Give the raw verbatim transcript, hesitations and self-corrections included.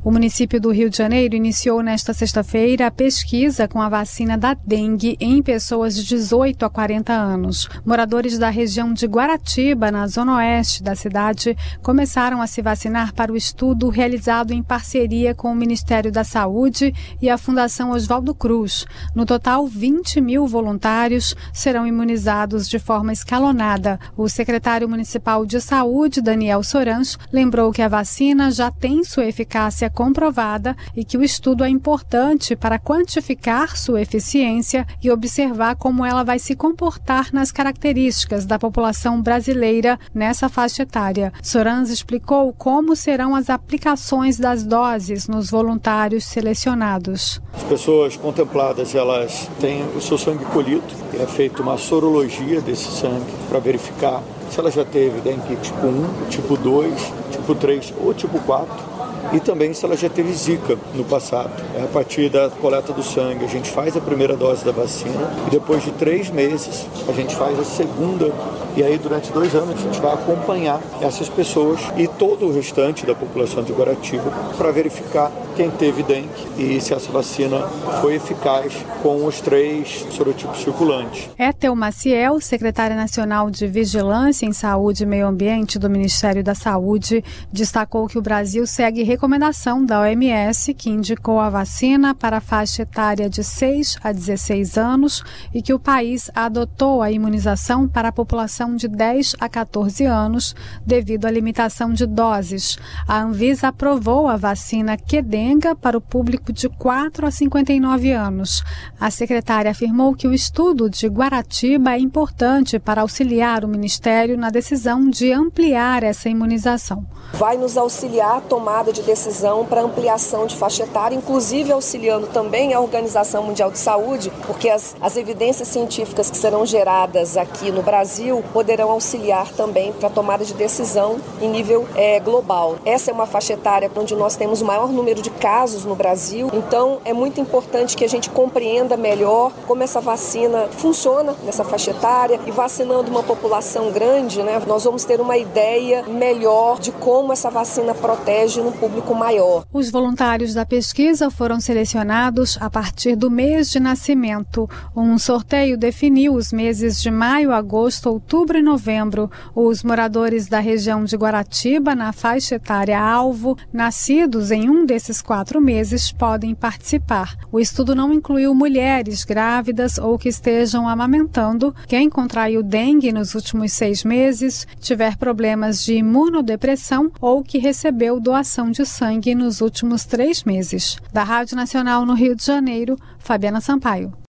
O município do Rio de Janeiro iniciou nesta sexta-feira a pesquisa com a vacina da dengue em pessoas de dezoito a quarenta anos. Moradores da região de Guaratiba, na zona oeste da cidade, começaram a se vacinar para o estudo realizado em parceria com o Ministério da Saúde e a Fundação Oswaldo Cruz. No total, vinte mil voluntários serão imunizados de forma escalonada. O secretário municipal de Saúde, Daniel Sorans, lembrou que a vacina já tem sua eficácia comprovada e que o estudo é importante para quantificar sua eficiência e observar como ela vai se comportar nas características da população brasileira nessa faixa etária. Sorans explicou como serão as aplicações das doses nos voluntários selecionados. As pessoas contempladas, elas têm o seu sangue colhido, é feita uma sorologia desse sangue para verificar se ela já teve dengue tipo um, tipo dois, tipo três ou tipo quatro. E também se ela já teve zika no passado. É a partir da coleta do sangue, a gente faz a primeira dose da vacina e depois de três meses a gente faz a segunda. E aí durante dois anos a gente vai acompanhar essas pessoas e todo o restante da população de Guaratiba para verificar quem teve dengue e se essa vacina foi eficaz com os três sorotipos circulantes. Ethel Maciel, secretária nacional de Vigilância em Saúde e Meio Ambiente do Ministério da Saúde, destacou que o Brasil segue recomendação da O M S, que indicou a vacina para a faixa etária de seis a dezesseis anos e que o país adotou a imunização para a população de dez a quatorze anos devido à limitação de doses. A Anvisa aprovou a vacina Qdenga para o público de quatro a cinquenta e nove anos. A secretária afirmou que o estudo de Guaratiba é importante para auxiliar o Ministério na decisão de ampliar essa imunização. Vai nos auxiliar a tomada de decisão para ampliação de faixa etária, inclusive auxiliando também a Organização Mundial de Saúde, porque as, as evidências científicas que serão geradas aqui no Brasil poderão auxiliar também para a tomada de decisão em nível é, global. Essa é uma faixa etária onde nós temos o maior número de casos no Brasil, então é muito importante que a gente compreenda melhor como essa vacina funciona nessa faixa etária e vacinando uma população grande, né, nós vamos ter uma ideia melhor de como essa vacina protege no público maior. Os voluntários da pesquisa foram selecionados a partir do mês de nascimento. Um sorteio definiu os meses de maio, agosto, outubro e novembro. Os moradores da região de Guaratiba, na faixa etária alvo, nascidos em um desses quatro meses, podem participar. O estudo não incluiu mulheres grávidas ou que estejam amamentando. Quem contraiu dengue nos últimos seis meses, tiver problemas de imunodepressão ou que recebeu doação de sangue nos últimos três meses. Da Rádio Nacional no Rio de Janeiro, Fabiana Sampaio.